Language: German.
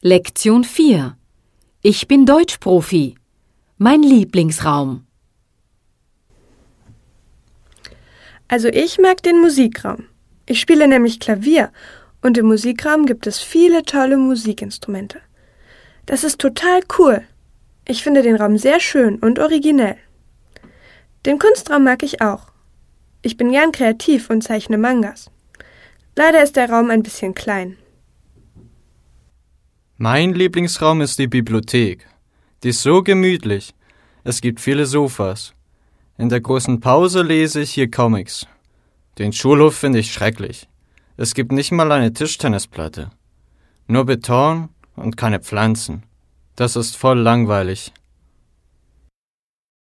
Lektion 4. Ich bin Deutschprofi. Mein Lieblingsraum. Also ich mag den Musikraum. Ich spiele nämlich Klavier und im Musikraum gibt es viele tolle Musikinstrumente. Das ist total cool. Ich finde den Raum sehr schön und originell. Den Kunstraum mag ich auch. Ich bin gern kreativ und zeichne Mangas. Leider ist der Raum ein bisschen klein. Mein Lieblingsraum ist die Bibliothek. Die ist so gemütlich. Es gibt viele Sofas. In der großen Pause lese ich hier Comics. Den Schulhof finde ich schrecklich. Es gibt nicht mal eine Tischtennisplatte. Nur Beton und keine Pflanzen. Das ist voll langweilig.